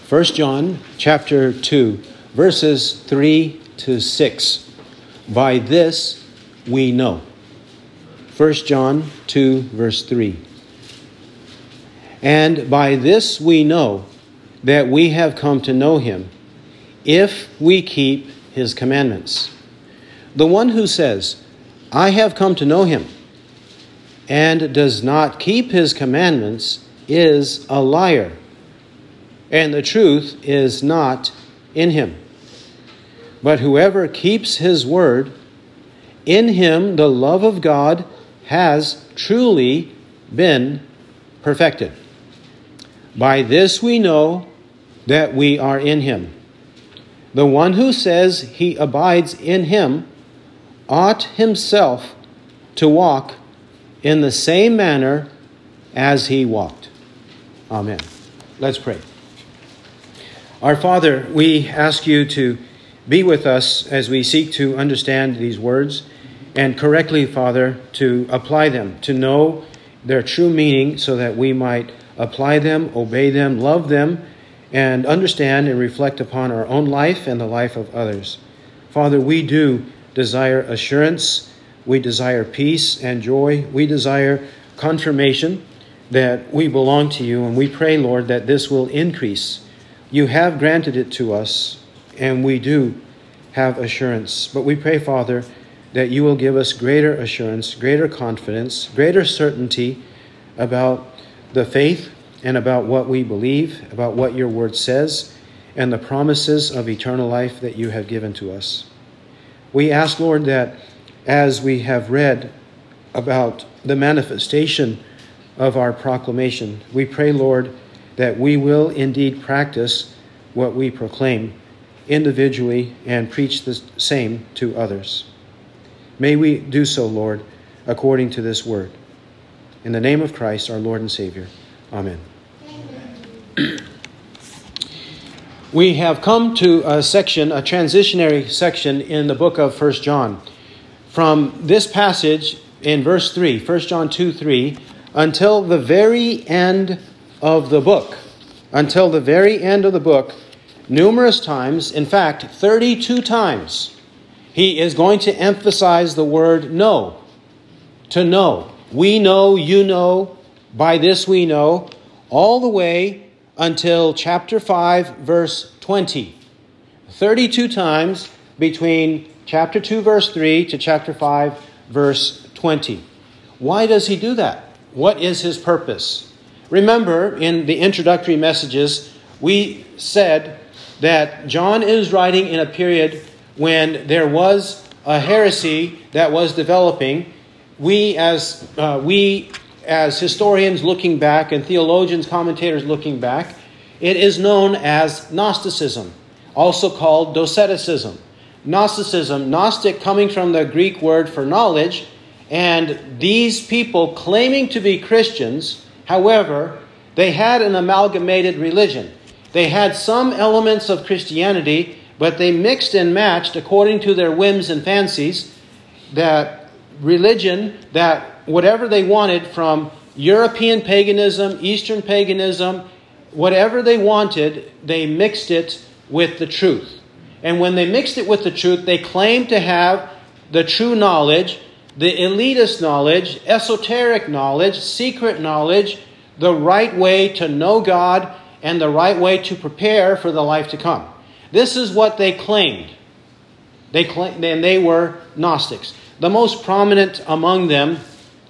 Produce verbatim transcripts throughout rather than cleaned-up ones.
First John chapter two, verses three to six. By this we know. First John two, verse three. And by this we know that we have come to know him, if we keep his commandments. The one who says, I have come to know him, and does not keep his commandments is a liar, and the truth is not in him. But whoever keeps his word, in him the love of God has truly been perfected. By this we know that we are in him. The one who says he abides in him ought himself to walk in the same manner as he walked. Amen. Let's pray. Our Father, we ask you to be with us as we seek to understand these words, and correctly, Father, to apply them, to know their true meaning so that we might apply them, obey them, love them, and understand and reflect upon our own life and the life of others. Father, we do desire assurance. We desire peace and joy. We desire confirmation that we belong to you. And we pray, Lord, that this will increase. You have granted it to us, and we do have assurance. But we pray, Father, that you will give us greater assurance, greater confidence, greater certainty about the faith and about what we believe, about what your word says, and the promises of eternal life that you have given to us. We ask, Lord, that as we have read about the manifestation of our proclamation, we pray, Lord, that we will indeed practice what we proclaim individually and preach the same to others. May we do so, Lord, according to this word. In the name of Christ, our Lord and Savior. Amen. Amen. We have come to a section, a transitionary section in the book of First John. From this passage in verse three, First John two, three, until the very end of the book. Until the very end of the book, numerous times, in fact, thirty-two times, he is going to emphasize the word know. To know. We know, you know, by this we know, all the way until chapter five, verse twenty. thirty-two times between chapter two, verse three to chapter five, verse twenty. Why does he do that? What is his purpose? Remember, in the introductory messages, we said that John is writing in a period when there was a heresy that was developing. We as uh, we as historians looking back and theologians, commentators looking back, it is known as Gnosticism, also called Doceticism. Gnosticism, Gnostic coming from the Greek word for knowledge, and these people claiming to be Christians, however, they had an amalgamated religion. They had some elements of Christianity, but they mixed and matched according to their whims and fancies, that religion, that whatever they wanted from European paganism, Eastern paganism, whatever they wanted, they mixed it with the truth. And when they mixed it with the truth, they claimed to have the true knowledge, the elitist knowledge, esoteric knowledge, secret knowledge, the right way to know God, and the right way to prepare for the life to come. This is what they claimed. They claimed, and they were Gnostics. The most prominent among them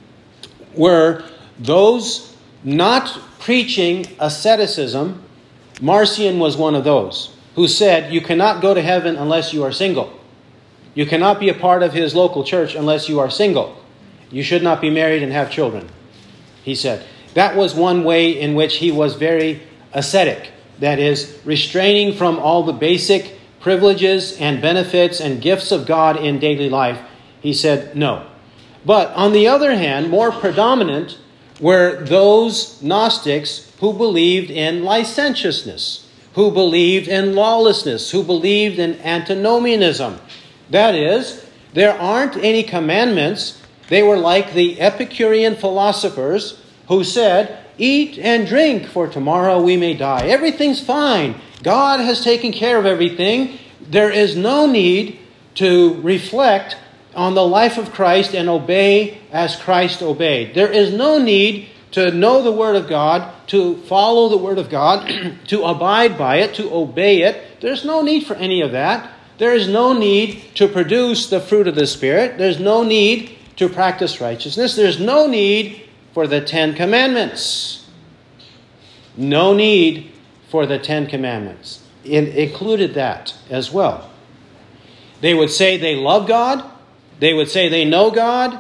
were those not preaching asceticism. Marcion was one of those who said, you cannot go to heaven unless you are single. You cannot be a part of his local church unless you are single. You should not be married and have children, he said. That was one way in which he was very ascetic. That is, restraining from all the basic privileges and benefits and gifts of God in daily life. He said no. But on the other hand, more predominant were those Gnostics who believed in licentiousness, who believed in lawlessness, who believed in antinomianism. That is, there aren't any commandments. They were like the Epicurean philosophers who said, eat and drink, for tomorrow we may die. Everything's fine. God has taken care of everything. There is no need to reflect on the life of Christ and obey as Christ obeyed. There is no need to know the Word of God, to follow the Word of God, to abide by it, to obey it. There's no need for any of that. There is no need to produce the fruit of the Spirit. There's no need to practice righteousness. There's no need for the Ten Commandments. No need for the Ten Commandments. It included that as well. They would say they love God. They would say they know God.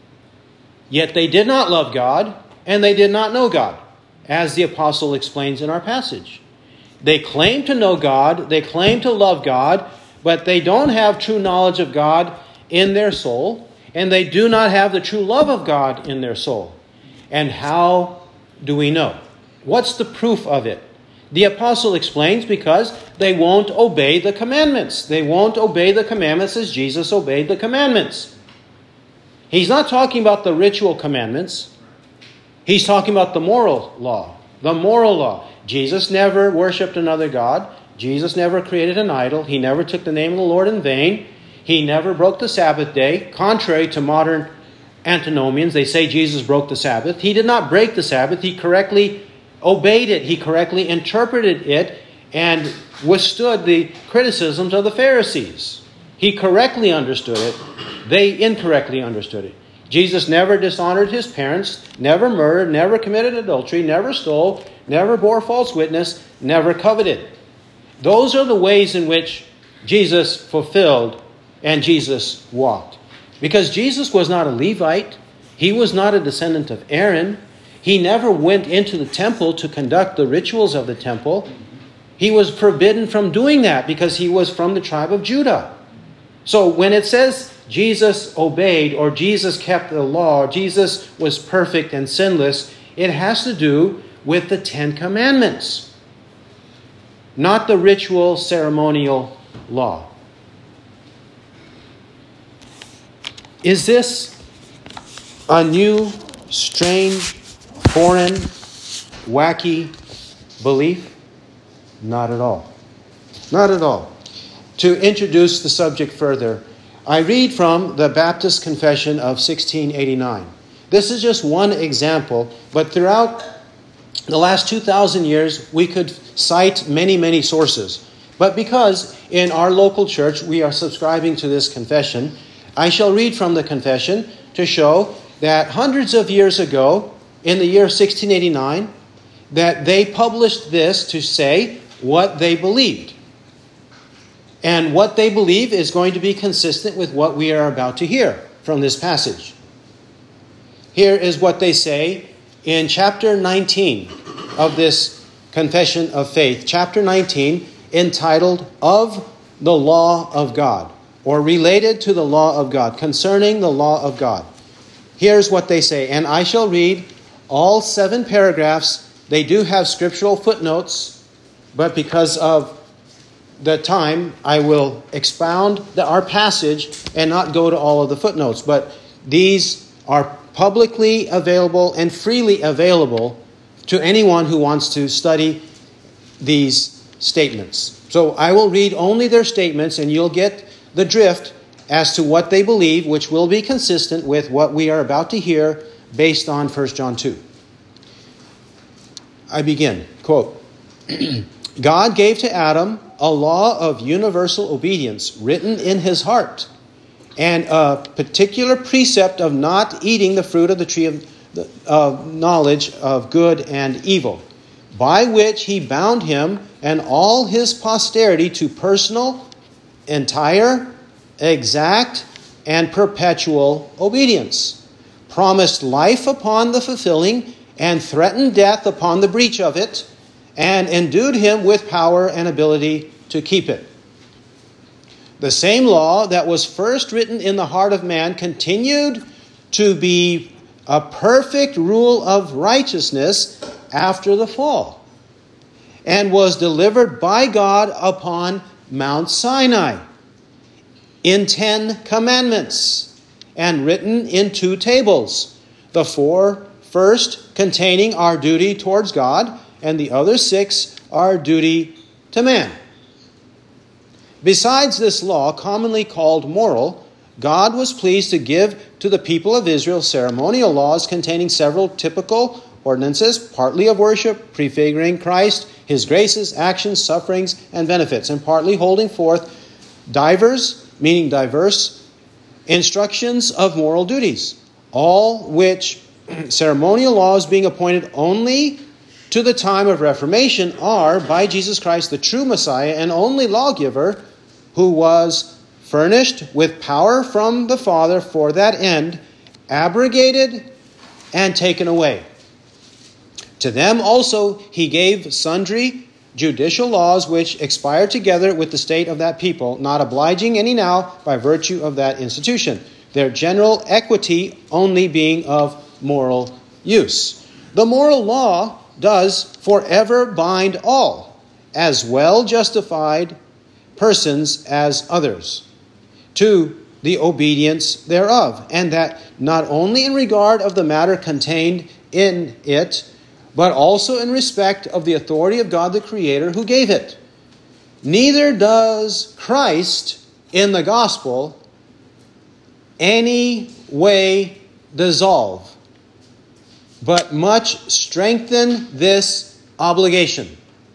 Yet they did not love God, and they did not know God, as the apostle explains in our passage. They claim to know God. They claim to love God, but they don't have true knowledge of God in their soul. And they do not have the true love of God in their soul. And how do we know? What's the proof of it? The apostle explains, because they won't obey the commandments. They won't obey the commandments as Jesus obeyed the commandments. He's not talking about the ritual commandments. He's talking about the moral law. The moral law. Jesus never worshipped another god. Jesus never created an idol. He never took the name of the Lord in vain. He never broke the Sabbath day, contrary to modern antinomians. They say Jesus broke the Sabbath. He did not break the Sabbath. He correctly obeyed it. He correctly interpreted it and withstood the criticisms of the Pharisees. He correctly understood it. They incorrectly understood it. Jesus never dishonored his parents, never murdered, never committed adultery, never stole, never bore false witness, never coveted. Those are the ways in which Jesus fulfilled and Jesus walked. Because Jesus was not a Levite. He was not a descendant of Aaron. He never went into the temple to conduct the rituals of the temple. He was forbidden from doing that because he was from the tribe of Judah. So when it says Jesus obeyed, or Jesus kept the law, or Jesus was perfect and sinless, it has to do with the Ten Commandments, not the ritual ceremonial law. Is this a new, strange, foreign, wacky belief? Not at all. Not at all. To introduce the subject further, I read from the Baptist Confession of sixteen eighty-nine. This is just one example, but throughout the last two thousand years, we could cite many, many sources. But because in our local church we are subscribing to this confession, I shall read from the confession to show that hundreds of years ago, in the year sixteen eighty-nine, that they published this to say what they believed. And what they believe is going to be consistent with what we are about to hear from this passage. Here is what they say in chapter nineteen of this Confession of Faith. Chapter nineteen, entitled, Of the Law of God, or related to the law of God, concerning the law of God. Here's what they say, and I shall read all seven paragraphs. They do have scriptural footnotes, but because of the time, I will expound the, our passage and not go to all of the footnotes. But these are publicly available and freely available to anyone who wants to study these statements. So I will read only their statements, and you'll get the drift as to what they believe, which will be consistent with what we are about to hear based on First John two. I begin, quote, God gave to Adam a law of universal obedience written in his heart, and a particular precept of not eating the fruit of the tree of the of knowledge of good and evil, by which he bound him and all his posterity to personal, entire, exact, and perpetual obedience, promised life upon the fulfilling, and threatened death upon the breach of it, and endued him with power and ability to keep it. The same law that was first written in the heart of man continued to be a perfect rule of righteousness after the fall, and was delivered by God upon Mount Sinai in Ten Commandments, and written in two tables, the four first containing our duty towards God, and the other six our duty to man. Besides this law, commonly called moral, God was pleased to give to the people of Israel ceremonial laws containing several typical ordinances, partly of worship, prefiguring Christ, his graces, actions, sufferings, and benefits, and partly holding forth divers, meaning diverse, instructions of moral duties, all which ceremonial laws being appointed only to the time of Reformation are, by Jesus Christ, the true Messiah and only lawgiver, who was furnished with power from the Father for that end, abrogated and taken away. To them also he gave sundry judicial laws which expire together with the state of that people, not obliging any now by virtue of that institution, their general equity only being of moral use. The moral law does forever bind all, as well justified persons as others, to the obedience thereof, and that not only in regard of the matter contained in it, but also in respect of the authority of God the Creator who gave it. Neither does Christ in the gospel any way dissolve, but much strengthen this obligation.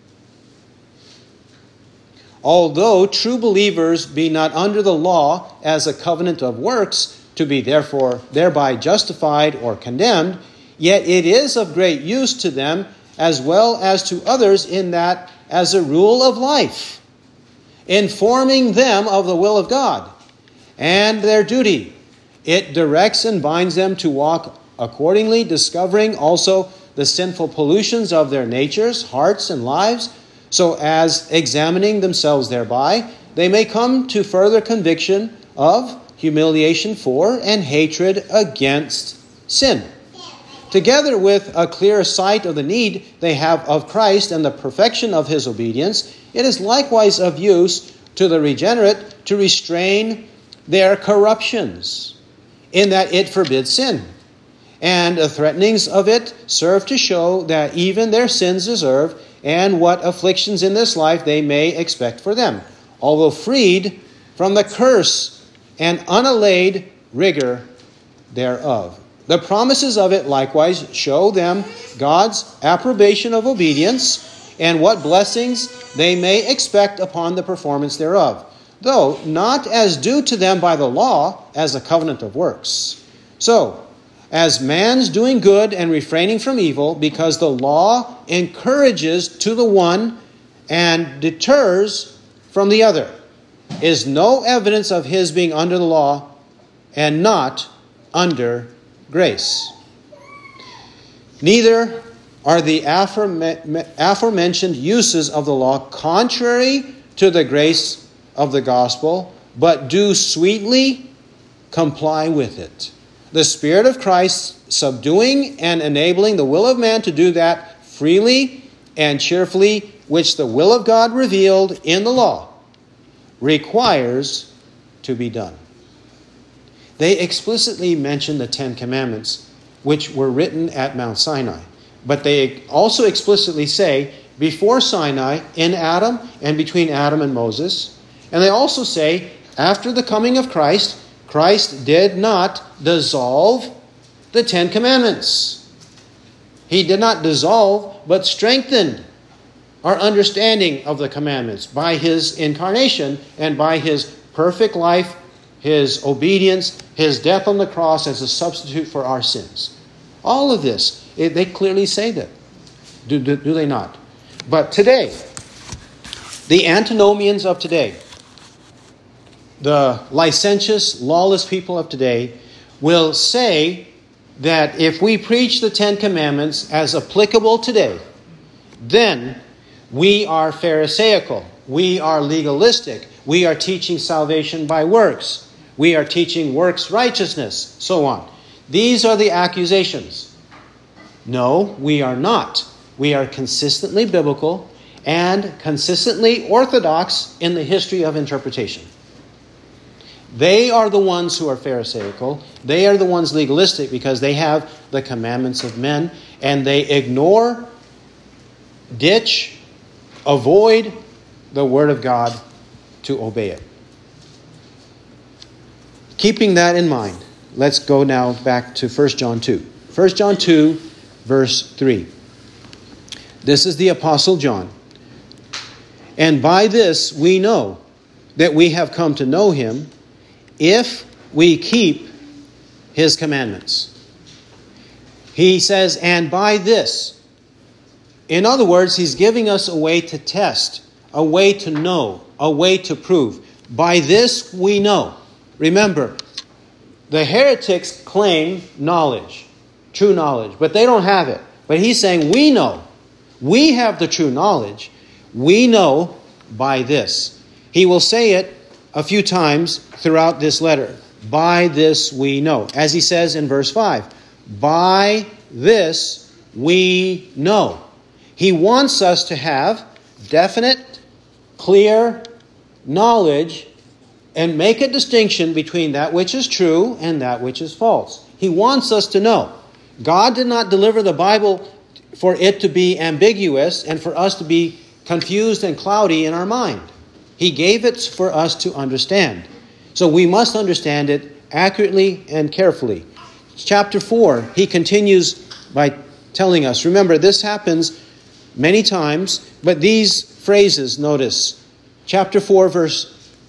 Although true believers be not under the law as a covenant of works, to be therefore thereby justified or condemned, yet it is of great use to them as well as to others, in that as a rule of life, informing them of the will of God and their duty, it directs and binds them to walk accordingly, discovering also the sinful pollutions of their natures, hearts, and lives, so as examining themselves thereby, they may come to further conviction of humiliation for and hatred against sin. Together with a clear sight of the need they have of Christ and the perfection of his obedience, it is likewise of use to the regenerate to restrain their corruptions, in that it forbids sin. And the threatenings of it serve to show that even their sins deserve, and what afflictions in this life they may expect for them, although freed from the curse and unallayed rigor thereof. The promises of it likewise show them God's approbation of obedience, and what blessings they may expect upon the performance thereof, though not as due to them by the law as a covenant of works. So, as man's doing good and refraining from evil, because the law encourages to the one and deters from the other, is no evidence of his being under the law and not under grace. Neither are the aforementioned uses of the law contrary to the grace of the gospel, but do sweetly comply with it. The Spirit of Christ subduing and enabling the will of man to do that freely and cheerfully, which the will of God revealed in the law requires to be done. They explicitly mention the Ten Commandments, which were written at Mount Sinai. But they also explicitly say, before Sinai, in Adam, and between Adam and Moses. And they also say, after the coming of Christ, Christ did not dissolve the Ten Commandments. He did not dissolve, but strengthened our understanding of the commandments by his incarnation and by his perfect life, his obedience, his death on the cross as a substitute for our sins. All of this, it, they clearly say that. Do, do, do they not? But today, the antinomians of today, the licentious, lawless people of today, will say that if we preach the Ten Commandments as applicable today, then we are Pharisaical, we are legalistic, we are teaching salvation by works, we are teaching works righteousness, so on. These are the accusations. No, we are not. We are consistently biblical and consistently orthodox in the history of interpretation. They are the ones who are Pharisaical. They are the ones legalistic because they have the commandments of men, and they ignore, ditch, avoid the Word of God to obey it. Keeping that in mind, let's go now back to First John two. First John two, verse three. This is the Apostle John. And by this we know that we have come to know him if we keep his commandments. He says, and by this. In other words, he's giving us a way to test, a way to know, a way to prove. By this we know. Remember, the heretics claim knowledge, true knowledge, but they don't have it. But he's saying we know. We have the true knowledge. We know by this. He will say it a few times throughout this letter. By this we know. As he says in verse five, by this we know. He wants us to have definite, clear knowledge and make a distinction between that which is true and that which is false. He wants us to know. God did not deliver the Bible for it to be ambiguous and for us to be confused and cloudy in our mind. He gave it for us to understand. So we must understand it accurately and carefully. Chapter four, he continues by telling us, remember, this happens many times, but these phrases, notice, chapter four, verse,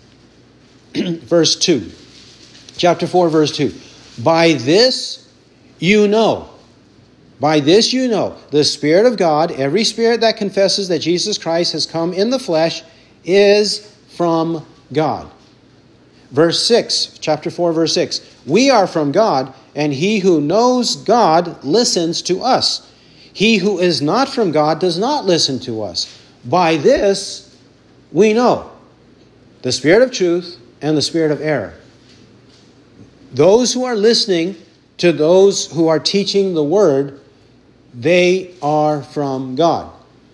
verse two. Chapter four, verse two. By this you know. By this you know. The Spirit of God, every spirit that confesses that Jesus Christ has come in the flesh, is from God. Verse six, chapter four, verse six. We are from God, and he who knows God listens to us. He who is not from God does not listen to us. By this we know the spirit of truth and the spirit of error. Those who are listening to those who are teaching the word, they are from God.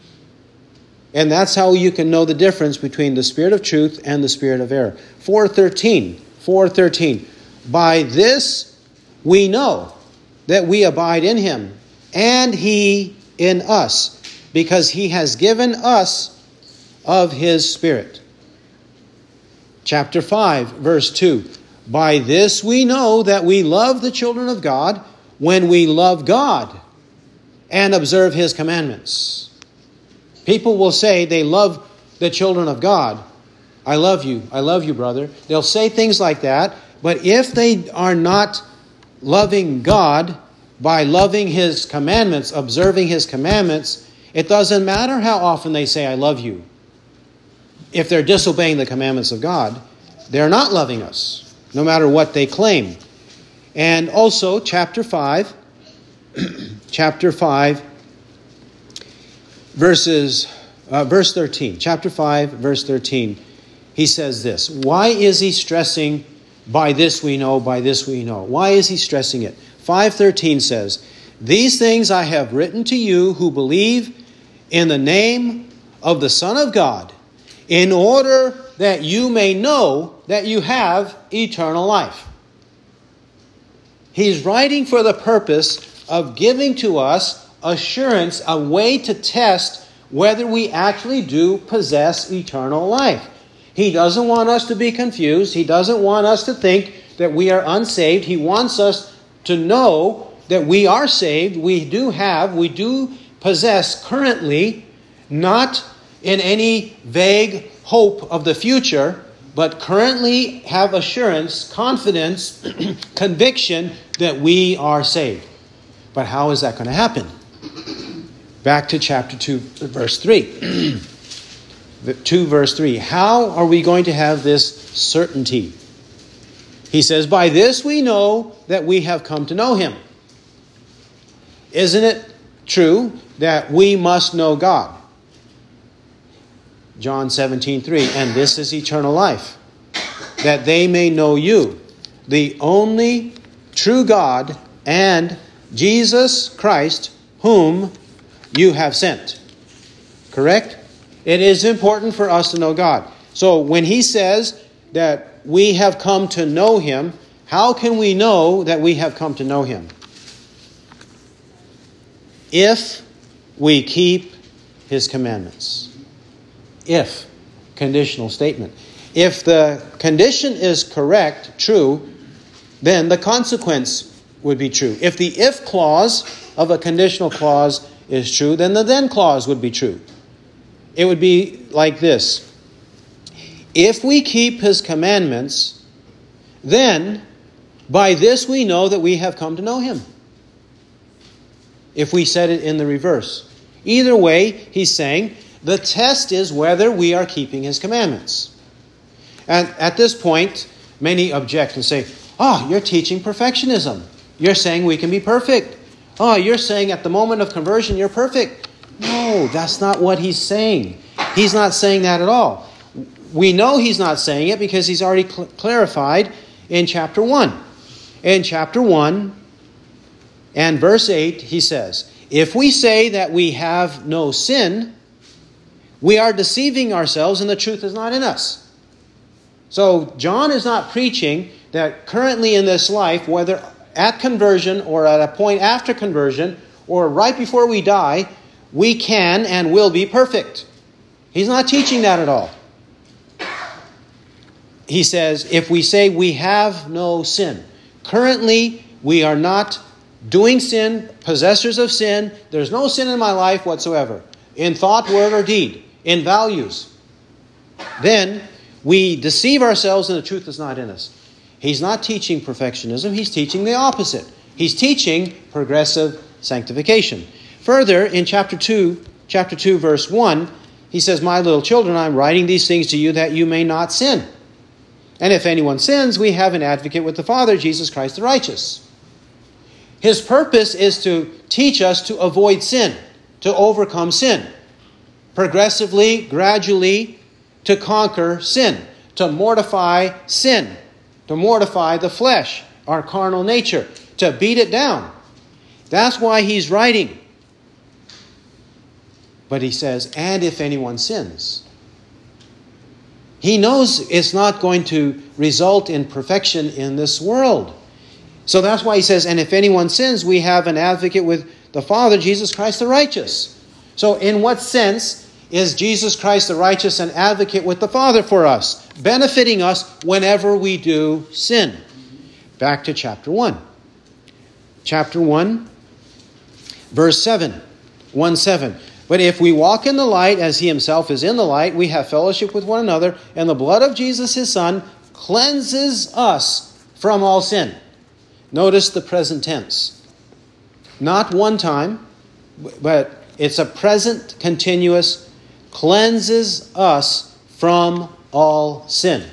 And that's how you can know the difference between the spirit of truth and the spirit of error. four thirteen. four thirteen. By this we know that we abide in him, and he in us, because he has given us of his Spirit. Chapter five, verse two. By this we know that we love the children of God, when we love God and observe his commandments. People will say they love the children of God. I love you. I love you, brother. They'll say things like that. But if they are not loving God by loving his commandments, observing his commandments, it doesn't matter how often they say, I love you. If they're disobeying the commandments of God, they're not loving us, no matter what they claim. And also, chapter five, chapter five, verses, uh, verse thirteen. Chapter five, verse thirteen. He says this. Why is he stressing, by this we know, by this we know? Why is he stressing it? five thirteen says, these things I have written to you who believe in the name of the Son of God, in order that you may know that you have eternal life. He's writing for the purpose of giving to us assurance, a way to test whether we actually do possess eternal life. He doesn't want us to be confused. He doesn't want us to think that we are unsaved. He wants us to know that we are saved. We do have, we do possess currently, not in any vague hope of the future, but currently have assurance, confidence, conviction that we are saved. But how is that going to happen? Back to chapter two, verse three. two, verse three. How are we going to have this certainty? He says, by this we know that we have come to know him. Isn't it true that we must know God? John seventeen three. And this is eternal life, that they may know you, the only true God, and Jesus Christ, whom you have sent. Correct? It is important for us to know God. So when he says that we have come to know him. How can we know that we have come to know him? If we keep his commandments. If. Conditional statement. If the condition is correct, true, then the consequence would be true. If the if clause of a conditional clause is true, then the then clause would be true. It would be like this. If we keep his commandments, then by this we know that we have come to know him. If we said it in the reverse. Either way, he's saying the test is whether we are keeping his commandments. And at this point, many object and say, oh, you're teaching perfectionism. You're saying we can be perfect. Oh, you're saying at the moment of conversion you're perfect. No, that's not what he's saying. He's not saying that at all. We know he's not saying it because he's already cl- clarified in chapter one. In chapter one and verse eight, he says, if we say that we have no sin, we are deceiving ourselves and the truth is not in us. So John is not preaching that currently in this life, whether at conversion or at a point after conversion or right before we die, we can and will be perfect. He's not teaching that at all. He says, if we say we have no sin, currently we are not doing sin, possessors of sin, there's no sin in my life whatsoever, in thought, word, or deed, in values, then we deceive ourselves and the truth is not in us. He's not teaching perfectionism, he's teaching the opposite. He's teaching progressive sanctification. Further, in chapter two, chapter two, verse one, he says, my little children, I'm writing these things to you that you may not sin. And if anyone sins, we have an advocate with the Father, Jesus Christ the righteous. His purpose is to teach us to avoid sin, to overcome sin. Progressively, gradually, to conquer sin, to mortify sin, to mortify the flesh, our carnal nature, to beat it down. That's why he's writing. But he says, and if anyone sins. He knows it's not going to result in perfection in this world. So that's why he says, and if anyone sins, we have an advocate with the Father, Jesus Christ the righteous. So in what sense is Jesus Christ the righteous an advocate with the Father for us, benefiting us whenever we do sin? Back to chapter one. Chapter one, verse seven. one seven. But if we walk in the light as he himself is in the light, we have fellowship with one another, and the blood of Jesus his Son cleanses us from all sin. Notice the present tense. Not one time, but it's a present continuous, cleanses us from all sin.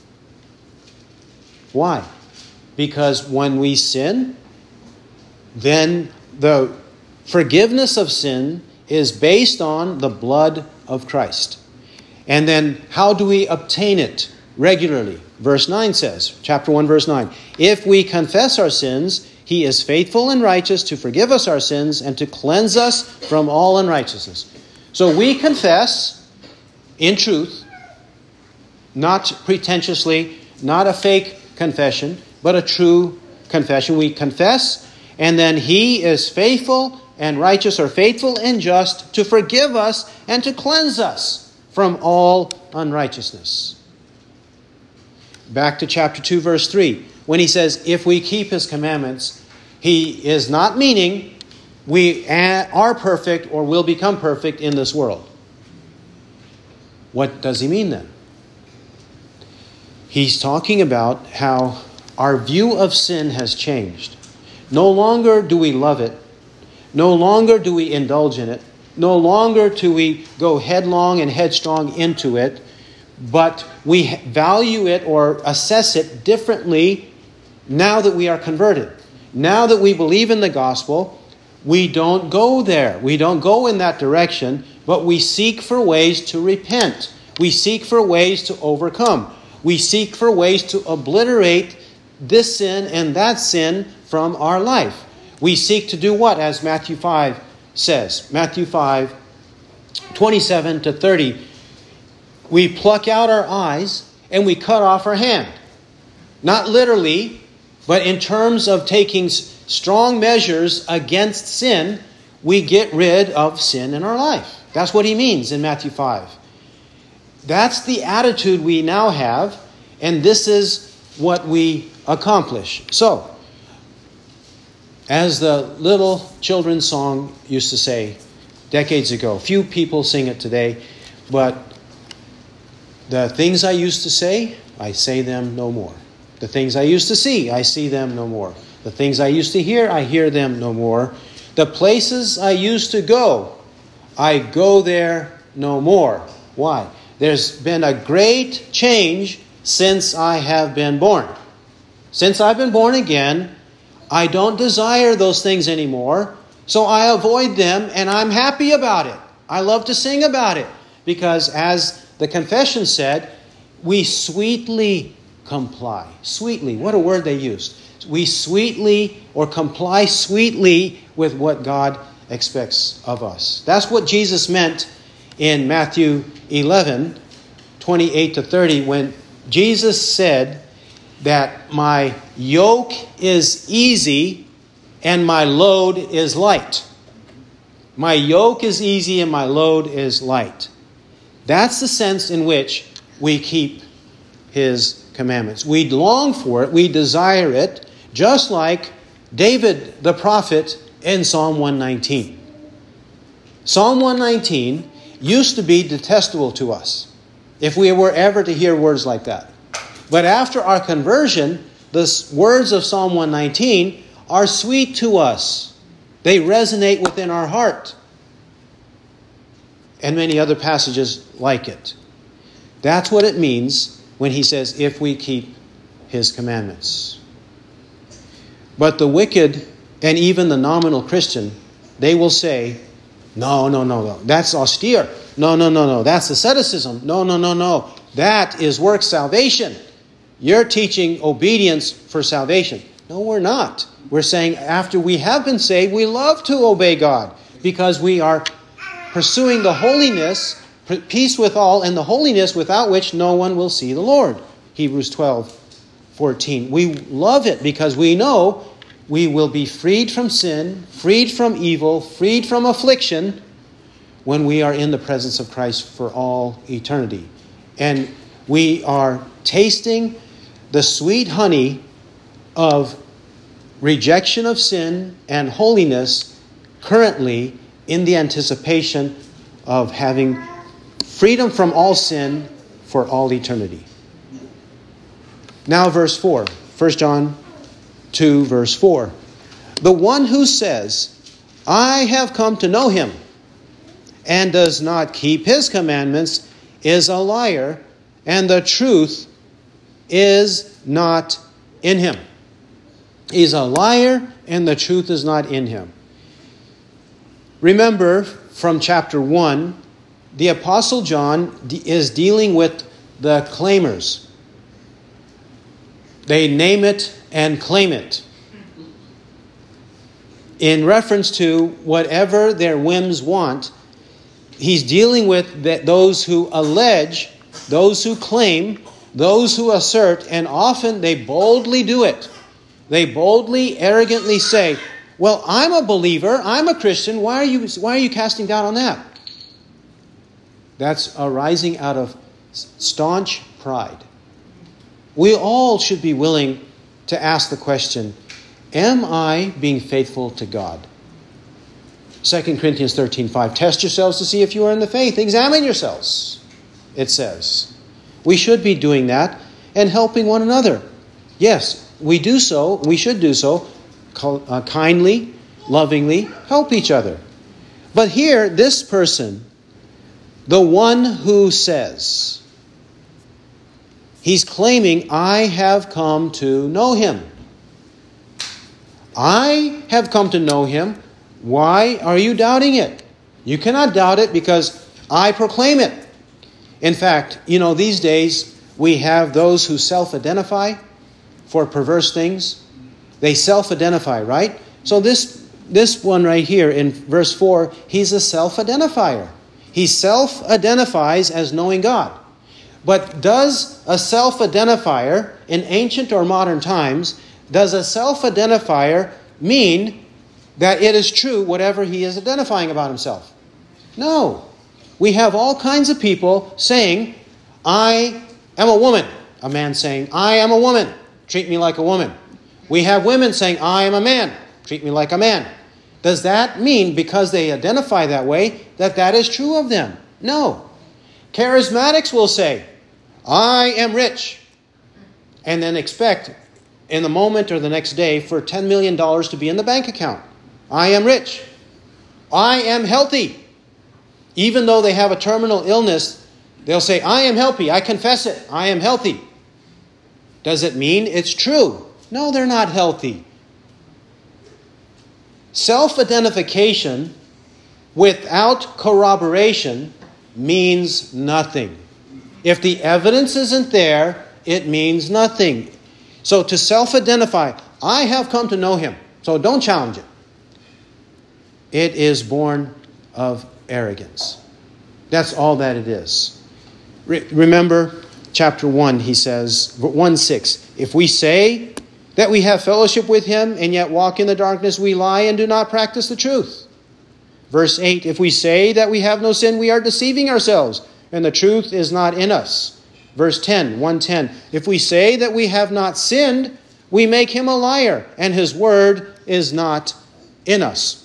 Why? Because when we sin, then the forgiveness of sin is based on the blood of Christ. And then how do we obtain it regularly? Verse nine says, chapter one, verse nine, if we confess our sins, he is faithful and righteous to forgive us our sins and to cleanse us from all unrighteousness. So we confess in truth, not pretentiously, not a fake confession, but a true confession. We confess, and then he is faithful and righteous, or faithful and just, to forgive us and to cleanse us from all unrighteousness. Back to chapter two, verse three. When he says, if we keep his commandments, he is not meaning we are perfect or will become perfect in this world. What does he mean then? He's talking about how our view of sin has changed. No longer do we love it. No longer do we indulge in it. No longer do we go headlong and headstrong into it. But we value it or assess it differently now that we are converted. Now that we believe in the gospel, we don't go there. We don't go in that direction, but we seek for ways to repent. We seek for ways to overcome. We seek for ways to obliterate this sin and that sin from our life. We seek to do what? As Matthew five says. Matthew five, twenty-seven to thirty. We pluck out our eyes and we cut off our hand. Not literally, but in terms of taking strong measures against sin, we get rid of sin in our life. That's what he means in Matthew five. That's the attitude we now have, and this is what we accomplish. So, as the little children's song used to say decades ago, few people sing it today, but the things I used to say, I say them no more. The things I used to see, I see them no more. The things I used to hear, I hear them no more. The places I used to go, I go there no more. Why? There's been a great change since I have been born. Since I've been born again, I don't desire those things anymore, so I avoid them, and I'm happy about it. I love to sing about it, because as the confession said, we sweetly comply. Sweetly, what a word they used. We sweetly or comply sweetly with what God expects of us. That's what Jesus meant in Matthew eleven, twenty-eight to thirty, when Jesus said that my yoke is easy and my load is light. My yoke is easy and my load is light. That's the sense in which we keep his commandments. We long for it, we desire it, just like David the prophet in Psalm one nineteen. Psalm one nineteen used to be detestable to us if we were ever to hear words like that. But after our conversion, the words of Psalm one nineteen are sweet to us. They resonate within our heart. And many other passages like it. That's what it means when he says, if we keep his commandments. But the wicked and even the nominal Christian, they will say, no, no, no, no, that's austere. No, no, no, no, that's asceticism. No, no, no, no, that is work salvation. You're teaching obedience for salvation. No, we're not. We're saying after we have been saved, we love to obey God because we are pursuing the holiness, peace with all, and the holiness without which no one will see the Lord. Hebrews twelve fourteen. We love it because we know we will be freed from sin, freed from evil, freed from affliction when we are in the presence of Christ for all eternity. And we are tasting the sweet honey of rejection of sin and holiness currently in the anticipation of having freedom from all sin for all eternity. Now verse four. First John two verse four. The one who says, I have come to know him, and does not keep his commandments is a liar, and the truth is not in him. He's a liar, and the truth is not in him. Remember from chapter one, the Apostle John is dealing with the claimers. They name it and claim it in reference to whatever their whims want. He's dealing with that, those who allege, those who claim, those who assert, and often they boldly do it. They boldly, arrogantly say, well, I'm a believer, I'm a Christian, why are you, why are you casting doubt on that? That's arising out of staunch pride. We all should be willing to ask the question, am I being faithful to God? Second Corinthians thirteen five, test yourselves to see if you are in the faith. Examine yourselves, it says. We should be doing that and helping one another. Yes, we do so, we should do so, uh, kindly, lovingly, help each other. But here, this person, the one who says, he's claiming, I have come to know him. I have come to know him. Why are you doubting it? You cannot doubt it because I proclaim it. In fact, you know, these days we have those who self-identify for perverse things. They self-identify, right? So this, this one right here in verse four, he's a self-identifier. He self-identifies as knowing God. But does a self-identifier in ancient or modern times, does a self-identifier mean that it is true whatever he is identifying about himself? No. We have all kinds of people saying, I am a woman. A man saying, I am a woman. Treat me like a woman. We have women saying, I am a man. Treat me like a man. Does that mean, because they identify that way, that that is true of them? No. Charismatics will say, I am rich. And then expect in the moment or the next day for ten million dollars to be in the bank account. I am rich. I am healthy. Even though they have a terminal illness, they'll say, I am healthy. I confess it. I am healthy. Does it mean it's true? No, they're not healthy. Self-identification without corroboration means nothing. If the evidence isn't there, it means nothing. So to self-identify, I have come to know him, so don't challenge it. It is born of arrogance. That's all that it is. Re- remember chapter one, he says, one six, if we say that we have fellowship with him and yet walk in the darkness, we lie and do not practice the truth. Verse eight, if we say that we have no sin, we are deceiving ourselves, and the truth is not in us. Verse ten, one ten, if we say that we have not sinned, we make him a liar, and his word is not in us.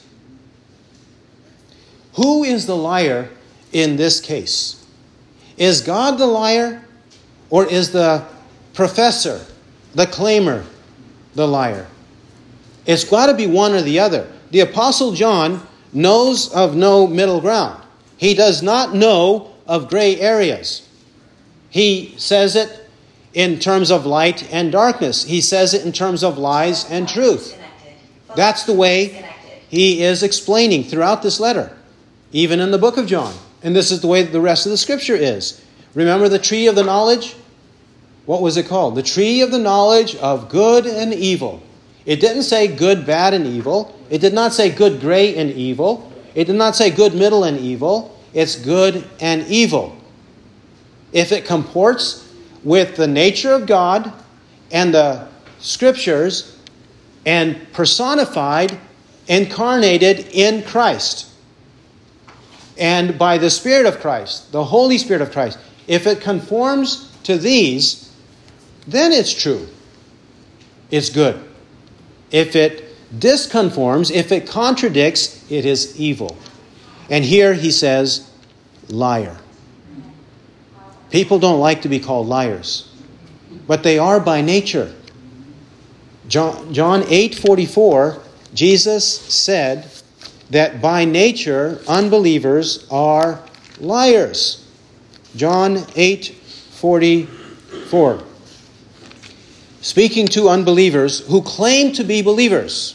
Who is the liar in this case? Is God the liar, or is the professor, the claimer, the liar? It's got to be one or the other. The Apostle John knows of no middle ground. He does not know of gray areas. He says it in terms of light and darkness. He says it in terms of lies and truth. That's the way he is explaining throughout this letter, even in the book of John. And this is the way the rest of the scripture is. Remember the tree of the knowledge? What was it called? The tree of the knowledge of good and evil. It didn't say good, bad, and evil. It did not say good, gray, and evil. It did not say good, middle, and evil. It's good and evil. If it comports with the nature of God and the scriptures and personified, incarnated in Christ, and by the Spirit of Christ, the Holy Spirit of Christ, if it conforms to these, then it's true. It's good. If it disconforms, if it contradicts, it is evil. And here he says, liar. People don't like to be called liars, but they are by nature. John, John eight forty-four, Jesus said that by nature unbelievers are liars. John eight forty-four. Speaking to unbelievers who claim to be believers.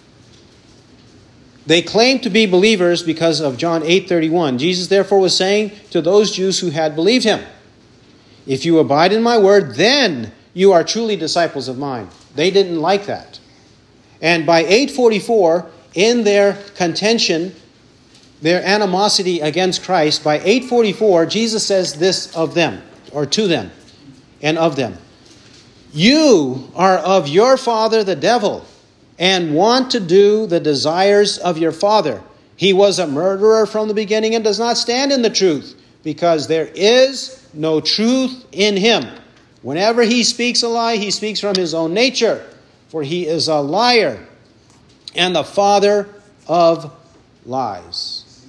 They claim to be believers because of John eight thirty-one. Jesus therefore was saying to those Jews who had believed him, if you abide in my word, then you are truly disciples of mine. They didn't like that. And by eight forty-four, in their contention, their animosity against Christ, by eight forty-four, Jesus says this of them, or to them, and of them. You are of your father the devil, and want to do the desires of your father. He was a murderer from the beginning and does not stand in the truth, because there is no truth in him. Whenever he speaks a lie, he speaks from his own nature, for he is a liar and the father of lies.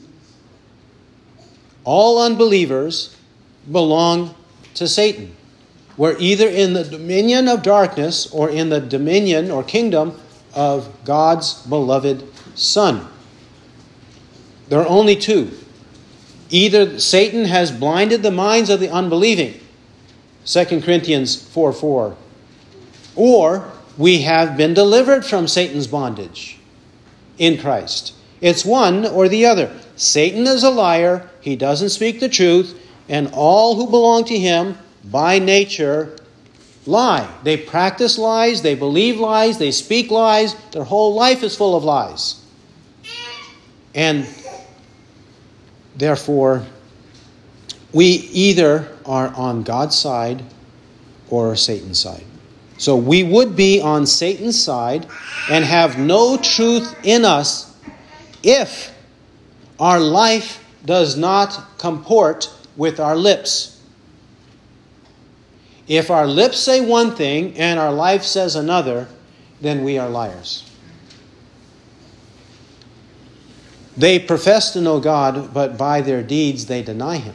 All unbelievers belong to Satan. We're either in the dominion of darkness or in the dominion or kingdom of God's beloved Son. There are only two. Either Satan has blinded the minds of the unbelieving, Second Corinthians four four, or we have been delivered from Satan's bondage in Christ. It's one or the other. Satan is a liar. He doesn't speak the truth. And all who belong to him, by nature, lie. They practice lies. They believe lies. They speak lies. Their whole life is full of lies. And therefore, we either are on God's side or Satan's side. So we would be on Satan's side and have no truth in us if our life does not comport with our lips. If our lips say one thing and our life says another, then we are liars. They profess to know God, but by their deeds they deny Him,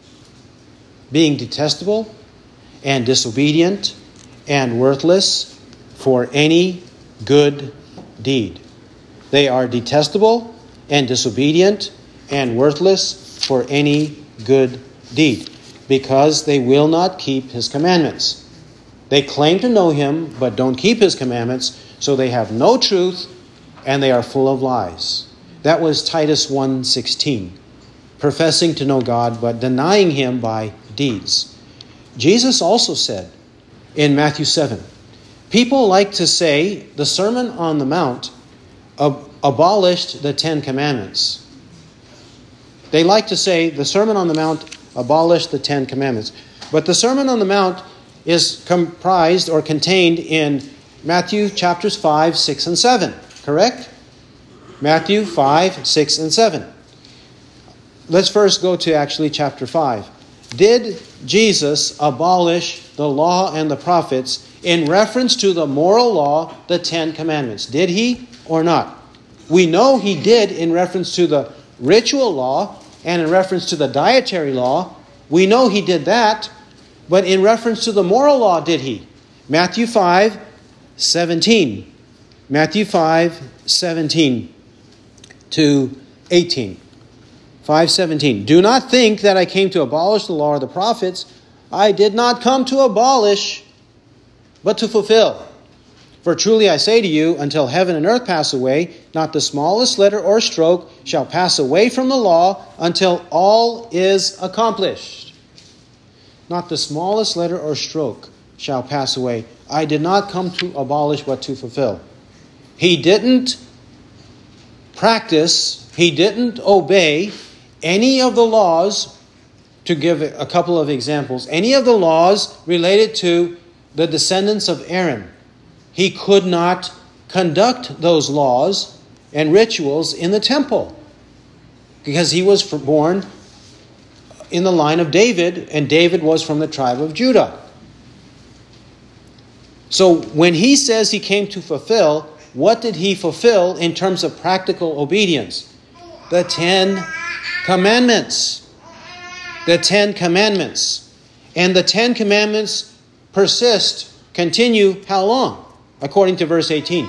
being detestable and disobedient and worthless for any good deed. They are detestable and disobedient and worthless for any good deed, because they will not keep His commandments. They claim to know Him, but don't keep His commandments, so they have no truth, and they are full of lies. That was Titus one sixteen, professing to know God, but denying Him by deeds. Jesus also said in Matthew seven, people like to say the Sermon on the Mount ab- abolished the Ten Commandments. They like to say the Sermon on the Mount abolished the Ten Commandments. But the Sermon on the Mount is comprised or contained in Matthew chapters five, six, and seven. Correct? Matthew five, six, and seven. Let's first go to actually chapter five. Did Jesus abolish the law and the prophets in reference to the moral law, the Ten Commandments? Did He or not? We know He did in reference to the ritual law and in reference to the dietary law. We know He did that. But in reference to the moral law, did He? Matthew five, seventeen. Matthew five, seventeen to eighteen. five seventeen. Do not think that I came to abolish the law or the prophets. I did not come to abolish, but to fulfill. For truly I say to you, until heaven and earth pass away, not the smallest letter or stroke shall pass away from the law until all is accomplished. Not the smallest letter or stroke shall pass away. I did not come to abolish, but to fulfill. He didn't practice, He didn't obey any of the laws. To give a couple of examples, any of the laws related to the descendants of Aaron, He could not conduct those laws and rituals in the temple because He was born in the line of David, and David was from the tribe of Judah. So when He says He came to fulfill, what did He fulfill in terms of practical obedience? The Ten Commandments. The Ten Commandments. And the Ten Commandments persist, continue how long? According to verse eighteen.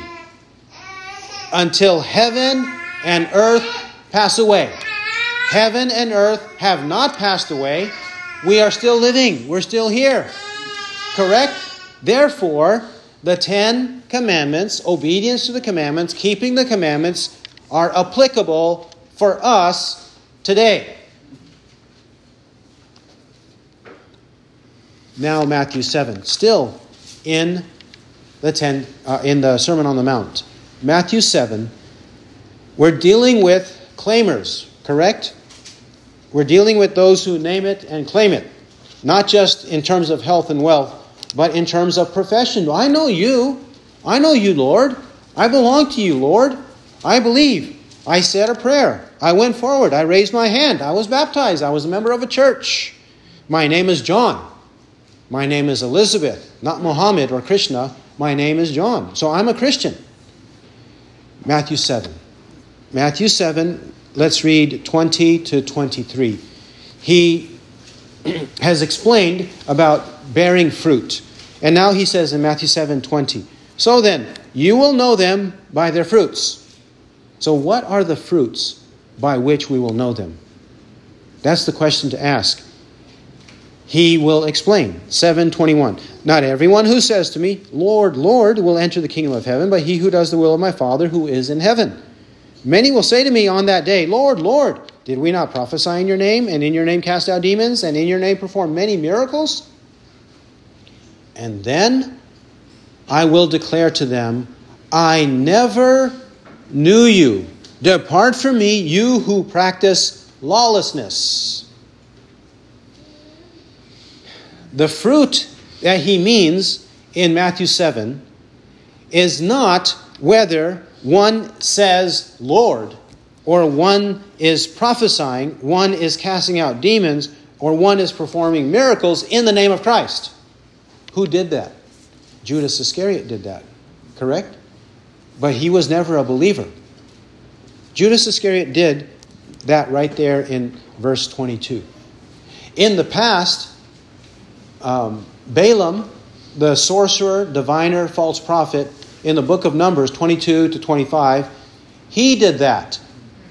Until heaven and earth pass away. Heaven and earth have not passed away. We are still living. We're still here. Correct? Therefore, the Ten Commandments, obedience to the commandments, keeping the commandments, are applicable for us today. Now Matthew seven, still in the ten, uh, in the Sermon on the Mount. Matthew seven, we're dealing with claimers, correct? We're dealing with those who name it and claim it, not just in terms of health and wealth, but in terms of profession. I know you. I know you, Lord. I belong to you, Lord. I believe. I said a prayer. I went forward. I raised my hand. I was baptized. I was a member of a church. My name is John. My name is Elizabeth, not Muhammad or Krishna. My name is John. So I'm a Christian. Matthew seven. Matthew seven, let's read twenty to twenty-three. He has explained about bearing fruit. And now he says in Matthew seven twenty, so then, you will know them by their fruits. So what are the fruits by which we will know them? That's the question to ask. He will explain. seven twenty-one. Not everyone who says to me, Lord, Lord, will enter the kingdom of heaven, but he who does the will of my Father who is in heaven. Many will say to me on that day, Lord, Lord, did we not prophesy in your name, and in your name cast out demons, and in your name perform many miracles? And then I will declare to them, I never knew you. Depart from me, you who practice lawlessness. the fruit that he means in Matthew seven is not whether one says Lord, or one is prophesying, one is casting out demons, or one is performing miracles in the name of Christ. Who did that? Judas Iscariot did that, correct? But he was never a believer. Judas Iscariot did that right there in verse twenty-two. In the past, um, Balaam, the sorcerer, diviner, false prophet, in the book of Numbers twenty-two to twenty-five, he did that.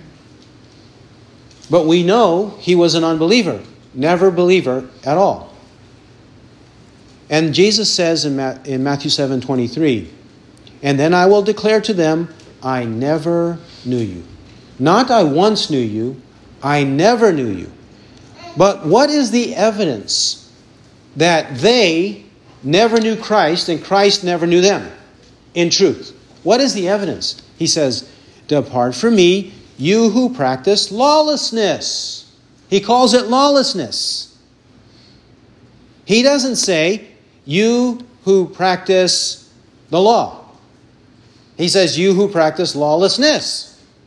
But we know he was an unbeliever, never believer at all. And Jesus says in Matthew seven twenty-three, "And then I will declare to them, I never knew you. Not I once knew you, I never knew you." But what is the evidence that they never knew Christ and Christ never knew them in truth? What is the evidence? He says, "Depart from me, you who practice lawlessness." He calls it lawlessness. He doesn't say, "You who practice the law." He says, "You who practice lawlessness."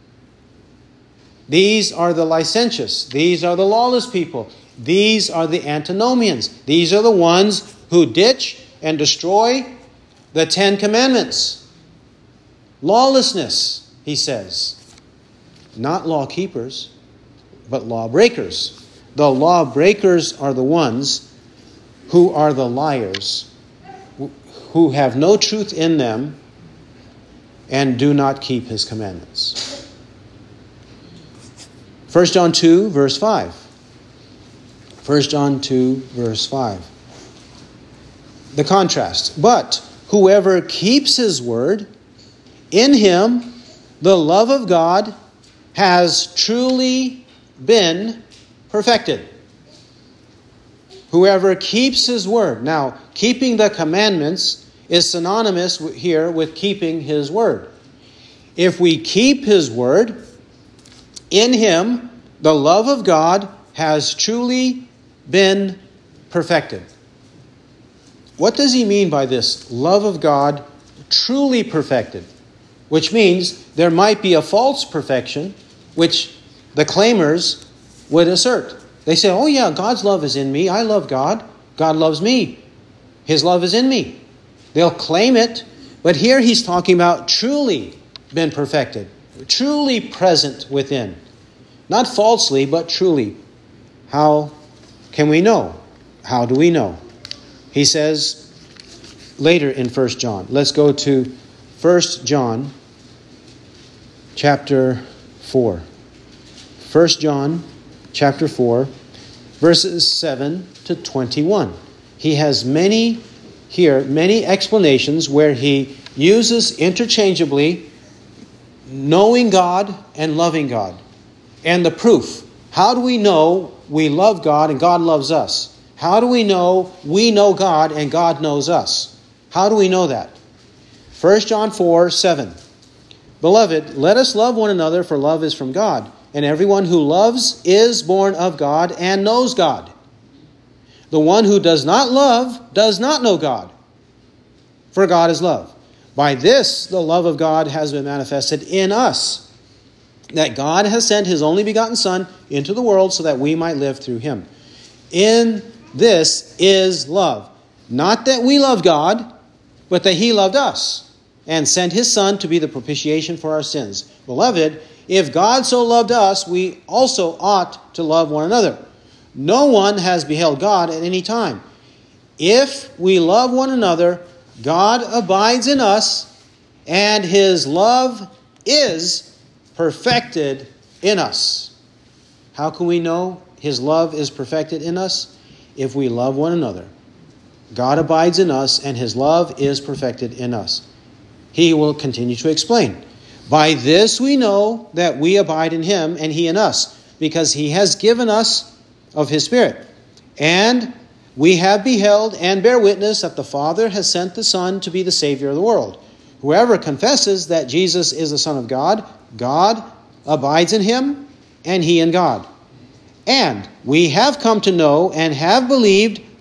These are the licentious. These are the lawless people. These are the antinomians. These are the ones who ditch and destroy the Ten Commandments. Lawlessness, he says. Not law keepers, but lawbreakers. The lawbreakers are the ones who are the liars, who have no truth in them and do not keep his commandments. First John two, verse five. First John two, verse five. The contrast. "But whoever keeps his word, in him the love of God has truly been perfected." Whoever keeps his word. Now, keeping the commandments is synonymous here with keeping his word. If we keep his word, in him the love of God has truly been perfected. What does he mean by this? Love of God truly perfected. Which means there might be a false perfection, which the claimers would assert. They say, "Oh yeah, God's love is in me. I love God. God loves me. His love is in me." They'll claim it, but here he's talking about truly been perfected, truly present within. Not falsely, but truly. How can we know? How do we know? He says later in First John. Let's go to First John chapter four. First John chapter four, verses seven to twenty-one. He has many here, many explanations where he uses interchangeably knowing God and loving God. And the proof. How do we know we love God and God loves us? How do we know we know God and God knows us? How do we know that? First John four, seven. "Beloved, let us love one another, for love is from God. And everyone who loves is born of God and knows God. The one who does not love does not know God, for God is love. By this the love of God has been manifested in us, that God has sent his only begotten Son into the world so that we might live through him. In this is love. Not that we love God, but that he loved us and sent his Son to be the propitiation for our sins. Beloved, if God so loved us, we also ought to love one another. No one has beheld God at any time. If we love one another, God abides in us, and his love is perfected in us." How can we know his love is perfected in us? If we love one another. God abides in us, and his love is perfected in us. He will continue to explain. "By this we know that we abide in him, and he in us, because he has given us of his Spirit. And we have beheld and bear witness that the Father has sent the Son to be the Savior of the world. Whoever confesses that Jesus is the Son of God, God abides in him, and he in God. And we have come to know and have believed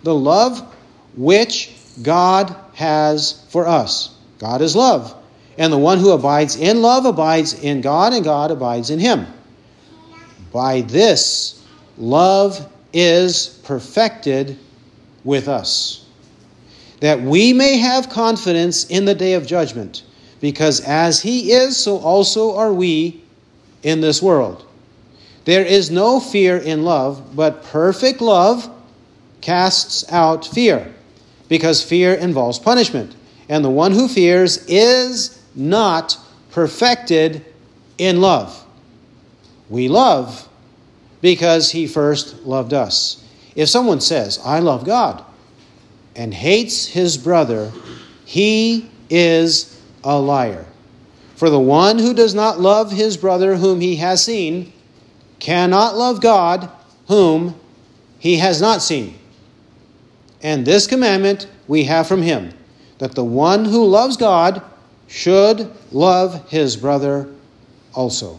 the love which God has for us. God is love. And the one who abides in love abides in God, and God abides in him. By this, love is perfected with us, that we may have confidence in the day of judgment, because as he is, so also are we in this world. There is no fear in love, but perfect love casts out fear, because fear involves punishment. And the one who fears is not perfected in love. We love because he first loved us. If someone says, I love God, and hates his brother, he is a liar. For the one who does not love his brother whom he has seen cannot love God whom he has not seen. And this commandment we have from him, that the one who loves God should love his brother also.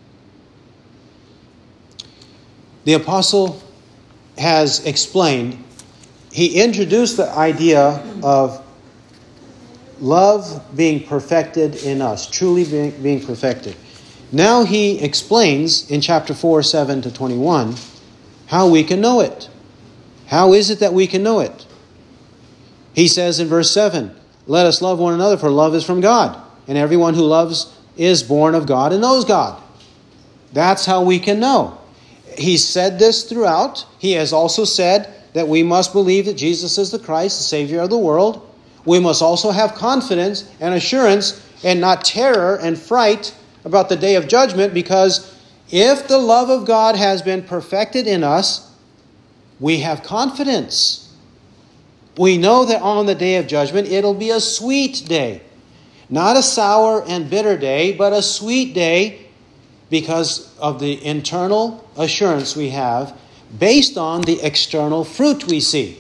The apostle has explained, he introduced the idea of love being perfected in us, truly being, being perfected. Now he explains in chapter four, seven to twenty-one, how we can know it. How is it that we can know it? He says in verse seven, let us love one another, for love is from God. And everyone who loves is born of God and knows God. That's how we can know. He said this throughout. He has also said that we must believe that Jesus is the Christ, the Savior of the world. We must also have confidence and assurance and not terror and fright about the day of judgment, because if the love of God has been perfected in us, we have confidence. We know that on the day of judgment, it'll be a sweet day. Not a sour and bitter day, but a sweet day because of the internal assurance we have based on the external fruit we see.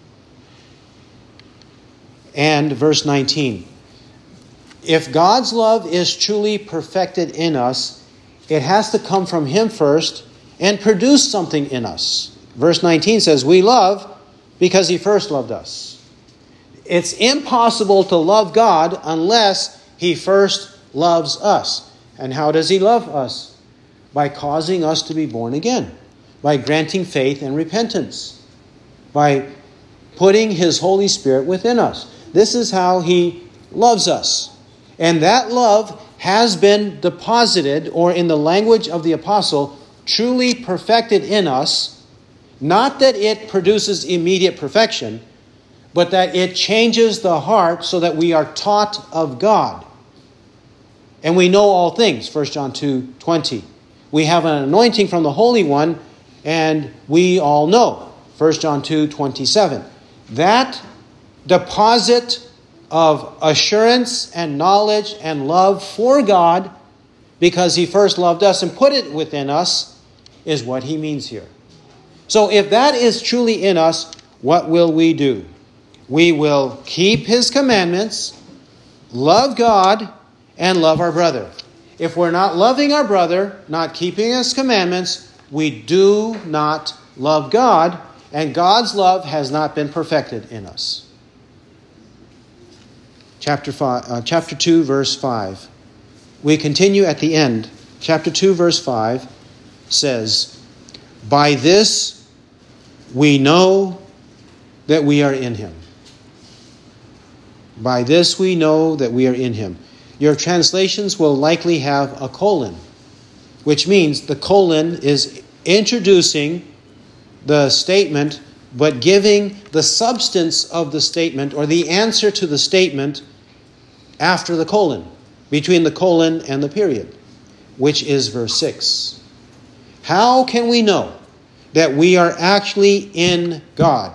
And verse nineteen. If God's love is truly perfected in us, it has to come from him first and produce something in us. Verse nineteen says, we love because he first loved us. It's impossible to love God unless he first loves us. And how does he love us? By causing us to be born again, by granting faith and repentance, by putting his Holy Spirit within us. This is how he loves us. And that love has been deposited, or in the language of the apostle, truly perfected in us. Not that it produces immediate perfection, but that it changes the heart so that we are taught of God. And we know all things, First John two twenty. We have an anointing from the Holy One, and we all know, First John two twenty-seven. That deposit of assurance and knowledge and love for God, because he first loved us and put it within us, is what he means here. So if that is truly in us, what will we do? We will keep his commandments, love God, and love our brother. If we're not loving our brother, not keeping his commandments, we do not love God, and God's love has not been perfected in us. Chapter five, uh, chapter two, verse five. We continue at the end. Chapter two, verse five says, by this we know that we are in him. By this we know that we are in him. Your translations will likely have a colon, which means the colon is introducing the statement, but giving the substance of the statement, or the answer to the statement, after the colon, between the colon and the period, which is verse six. How can we know that we are actually in God?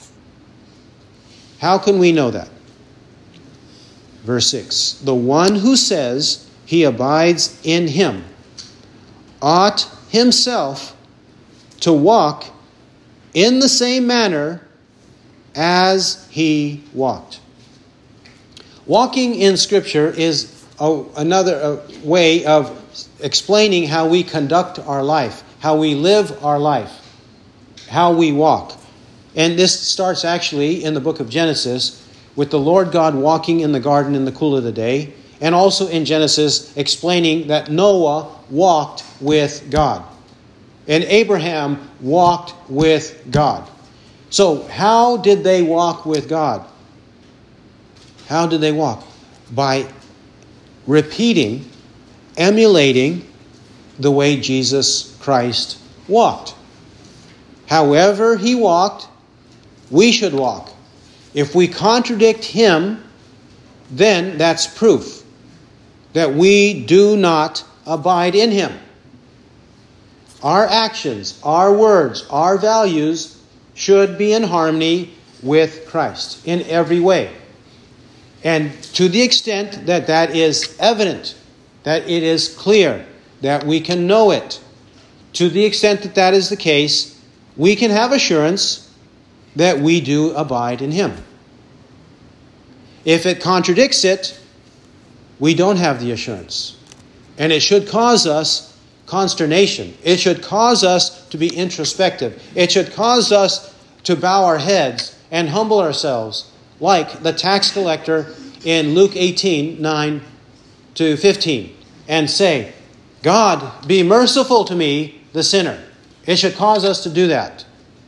How can we know that? Verse six. The one who says he abides in him ought himself to walk in the same manner as he walked. Walking in Scripture is a, another a way of explaining how we conduct our life, how we live our life, how we walk. And this starts actually in the book of Genesis with the Lord God walking in the garden in the cool of the day, and also in Genesis explaining that Noah walked with God. And Abraham walked with God. So how did they walk with God? How did they walk? By repeating, emulating the way Jesus Christ walked. However he walked, we should walk. If we contradict him, then that's proof that we do not abide in him. Our actions, our words, our values should be in harmony with Christ in every way. And to the extent that that is evident, that it is clear, that we can know it, to the extent that that is the case, we can have assurance that we do abide in him. If it contradicts it, we don't have the assurance. And it should cause us consternation. It should cause us to be introspective. It should cause us to bow our heads and humble ourselves, like the tax collector in Luke eighteen, nine to fifteen, and say, God, be merciful to me, the sinner. It should cause us to do that.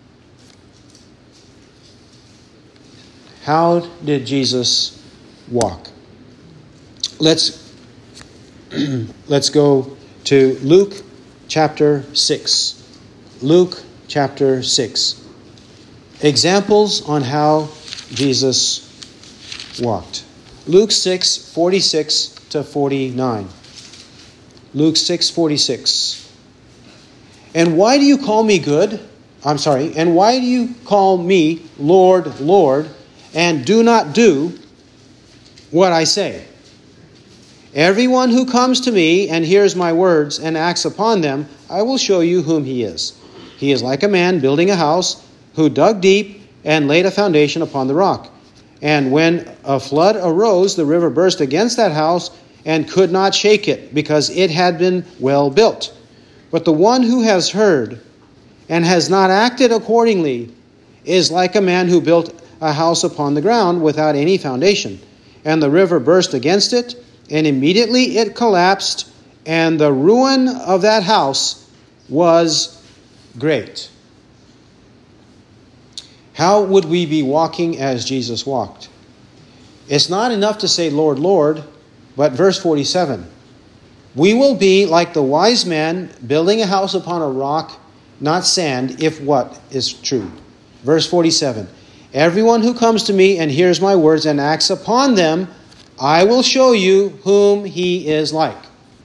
How did Jesus walk? Let's, let's go to Luke chapter six. Luke chapter six. Examples on how Jesus walked. Luke six, forty-six to forty-nine. Luke six, forty-six. And why do you call me good? I'm sorry. And why do you call me Lord, Lord, and do not do what I say? Everyone who comes to me and hears my words and acts upon them, I will show you whom he is. He is like a man building a house who dug deep and laid a foundation upon the rock. And when a flood arose, the river burst against that house and could not shake it, because it had been well built. But the one who has heard and has not acted accordingly is like a man who built a house upon the ground without any foundation. And the river burst against it, and immediately it collapsed, and the ruin of that house was great. How would we be walking as Jesus walked? It's not enough to say, Lord, Lord, but verse forty-seven. We will be like the wise man building a house upon a rock, not sand, if what is true. Verse forty-seven. Everyone who comes to me and hears my words and acts upon them, I will show you whom he is like.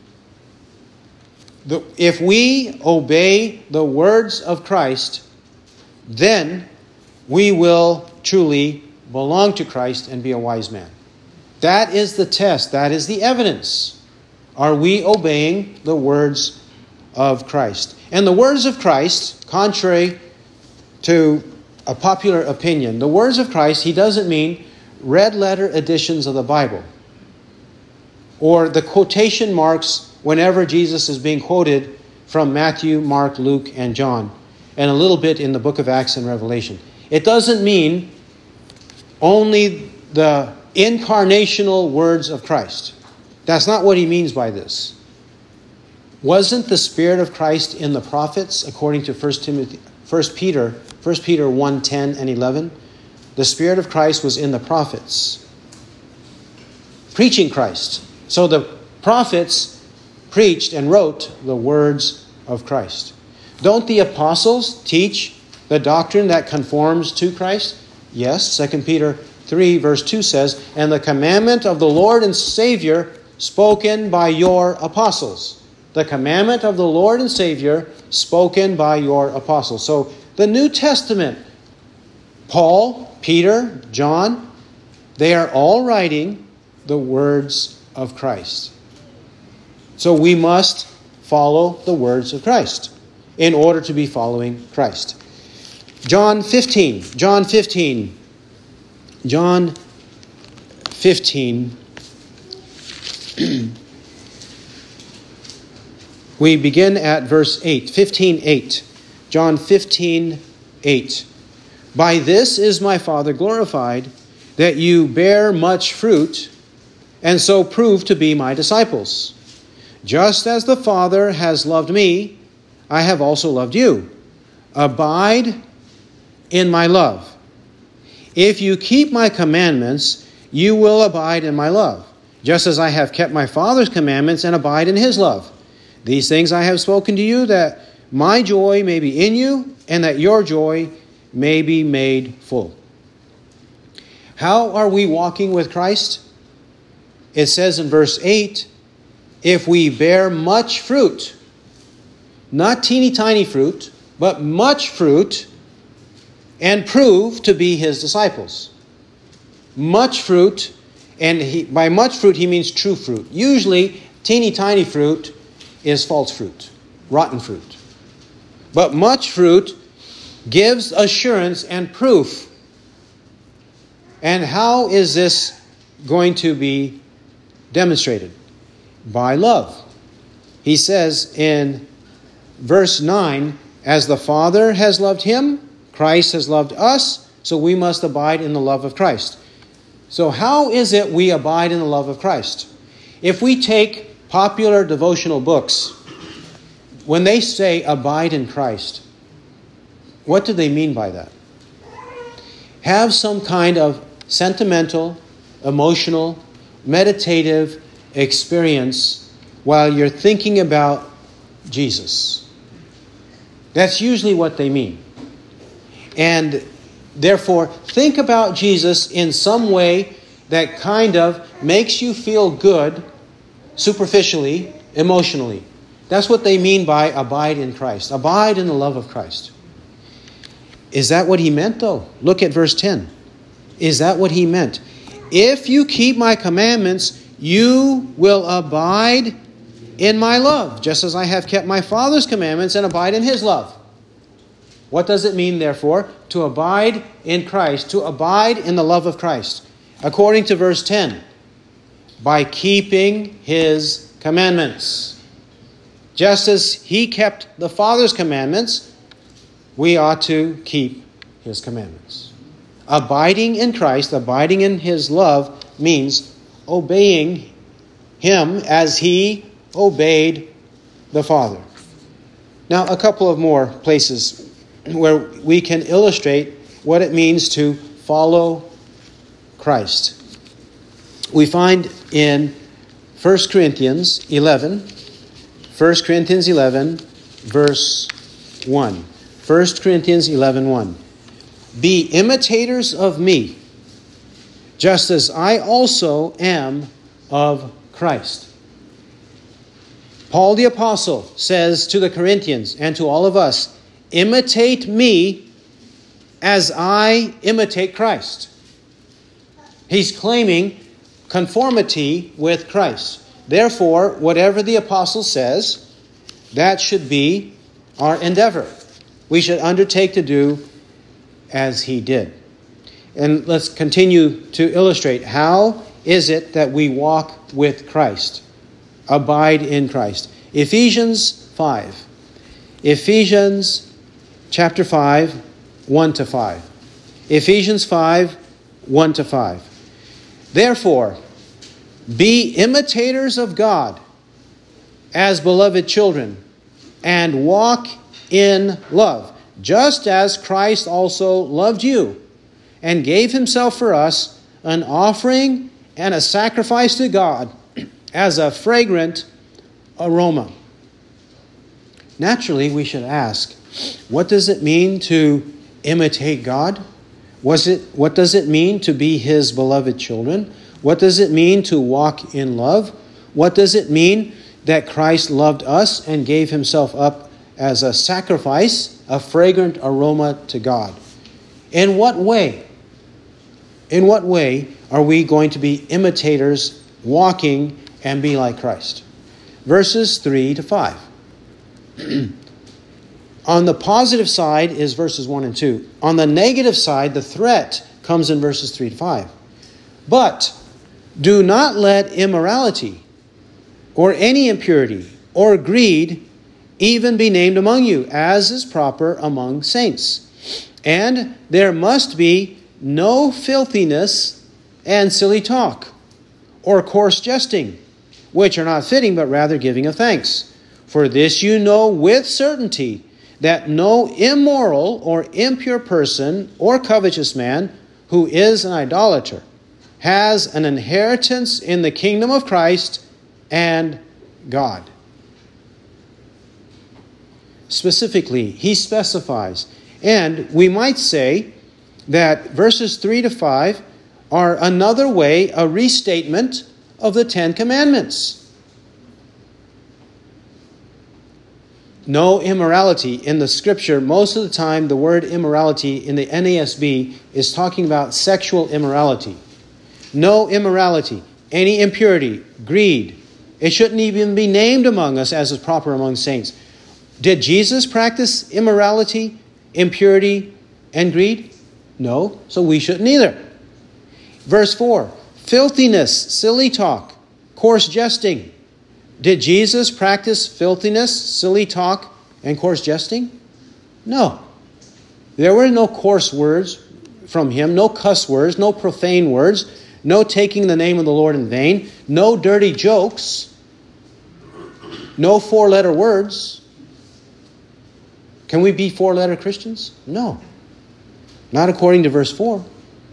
The, if we obey the words of Christ, then we will truly belong to Christ and be a wise man. That is the test. That is the evidence. Are we obeying the words of Christ? And the words of Christ, contrary to a popular opinion, the words of Christ, he doesn't mean red letter editions of the Bible or the quotation marks whenever Jesus is being quoted from Matthew, Mark, Luke, and John, and a little bit in the book of Acts and Revelation. It doesn't mean only the incarnational words of Christ. That's not what he means by this. Wasn't the Spirit of Christ in the prophets, according to First Timothy, First Peter, First Peter one, ten and eleven? The Spirit of Christ was in the prophets, preaching Christ. So the prophets preached and wrote the words of Christ. Don't the apostles teach the doctrine that conforms to Christ? Yes, Second Peter three verse two says, and the commandment of the Lord and Savior spoken by your apostles. The commandment of the Lord and Savior spoken by your apostles. So the New Testament, Paul, Peter, John, they are all writing the words of Christ. So we must follow the words of Christ in order to be following Christ. John fifteen. John fifteen. John fifteen. We begin at verse eight. fifteen eight. John fifteen eight. By this is my Father glorified, that you bear much fruit, and so prove to be my disciples. Just as the Father has loved me, I have also loved you. Abide in my love. If you keep my commandments, you will abide in my love, just as I have kept my Father's commandments and abide in his love. These things I have spoken to you, that my joy may be in you, and that your joy may be made full. How are we walking with Christ? It says in verse eight, if we bear much fruit, not teeny tiny fruit, but much fruit, and prove to be his disciples. Much fruit, and he, by much fruit he means true fruit. Usually, teeny tiny fruit is false fruit, rotten fruit. But much fruit gives assurance and proof. And how is this going to be demonstrated? By love. He says in verse nine, as the Father has loved him, Christ has loved us, so we must abide in the love of Christ. So how is it we abide in the love of Christ? If we take popular devotional books, when they say abide in Christ, what do they mean by that? Have some kind of sentimental, emotional, meditative experience while you're thinking about Jesus. That's usually what they mean. And therefore, think about Jesus in some way that kind of makes you feel good superficially, emotionally. That's what they mean by abide in Christ. Abide in the love of Christ. Is that what he meant, though? Look at verse ten. Is that what he meant? If you keep my commandments, you will abide in my love, just as I have kept my Father's commandments and abide in his love. What does it mean, therefore, to abide in Christ, to abide in the love of Christ? According to verse ten, by keeping his commandments. Just as he kept the Father's commandments, we ought to keep his commandments. Abiding in Christ, abiding in his love, means obeying him as he obeyed the Father. Now, a couple of more places where we can illustrate what it means to follow Christ. We find in First Corinthians eleven, First Corinthians eleven, verse one. First Corinthians eleven, one. Be imitators of me, just as I also am of Christ. Paul the Apostle says to the Corinthians and to all of us, imitate me as I imitate Christ. He's claiming conformity with Christ. Therefore, whatever the apostle says, that should be our endeavor. We should undertake to do as he did. And let's continue to illustrate. How is it that we walk with Christ? Abide in Christ. Ephesians five. Ephesians chapter five, one to five. Ephesians five, one to five. Therefore, be imitators of God as beloved children, and walk in love, just as Christ also loved you, and gave himself for us, an offering and a sacrifice to God as a fragrant aroma. Naturally, we should ask, what does it mean to imitate God? Was it, what does it mean to be his beloved children? What does it mean to walk in love? What does it mean that Christ loved us and gave himself up as a sacrifice, a fragrant aroma to God? In what way? In what way are we going to be imitators, walking and be like Christ? Verses three to five. On the positive side is verses one and two. On the negative side, the threat comes in verses three to five. But do not let immorality or any impurity or greed even be named among you, as is proper among saints. And there must be no filthiness and silly talk, or coarse jesting, which are not fitting, but rather giving of thanks. For this you know with certainty, that no immoral or impure person or covetous man who is an idolater has an inheritance in the kingdom of Christ and God. Specifically, he specifies. And we might say that verses three to five are another way, a restatement of the Ten Commandments. No immorality. In the scripture, most of the time the word immorality in the N A S B is talking about sexual immorality. No immorality, any impurity, greed. It shouldn't even be named among us as is proper among saints. Did Jesus practice immorality, impurity, and greed? No, so we shouldn't either. Verse four, filthiness, silly talk, coarse jesting. Did Jesus practice filthiness, silly talk, and coarse jesting? No. There were no coarse words from him, no cuss words, no profane words, no taking the name of the Lord in vain, no dirty jokes, no four-letter words. Can we be four-letter Christians? No. Not according to verse four.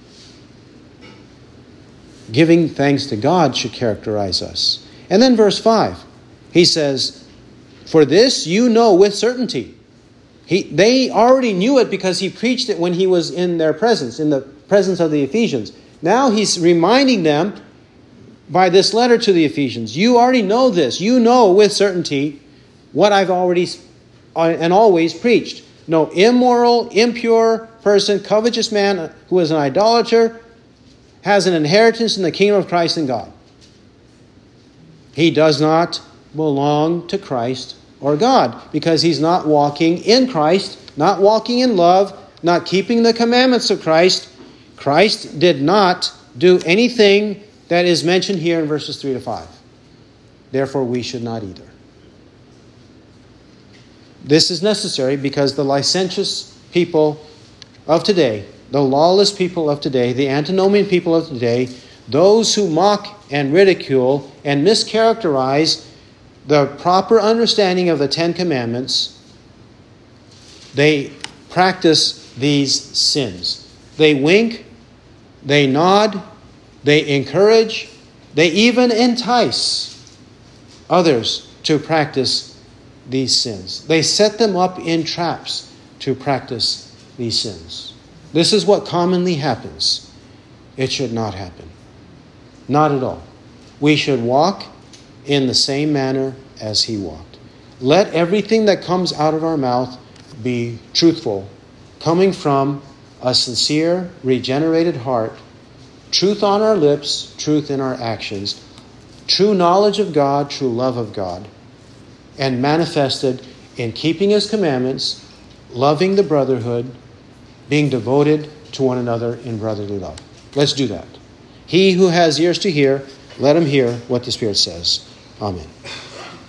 Giving thanks to God should characterize us. And then verse five, he says, for this you know with certainty. He, they already knew it because he preached it when he was in their presence, in the presence of the Ephesians. Now he's reminding them by this letter to the Ephesians, you already know this. You know with certainty what I've already and always preached. No immoral, impure person, covetous man who is an idolater has an inheritance in the kingdom of Christ and God. He does not belong to Christ or God because he's not walking in Christ, not walking in love, not keeping the commandments of Christ. Christ did not do anything that is mentioned here in verses three to five. Therefore, we should not either. This is necessary because the licentious people of today, the lawless people of today, the antinomian people of today, those who mock and ridicule and mischaracterize the proper understanding of the Ten Commandments, they practice these sins. They wink, they nod, they encourage, they even entice others to practice these sins. They set them up in traps to practice these sins. This is what commonly happens. It should not happen. Not at all. We should walk in the same manner as he walked. Let everything that comes out of our mouth be truthful, coming from a sincere, regenerated heart, truth on our lips, truth in our actions, true knowledge of God, true love of God, and manifested in keeping his commandments, loving the brotherhood, being devoted to one another in brotherly love. Let's do that. He who has ears to hear, let him hear what the Spirit says. Amen.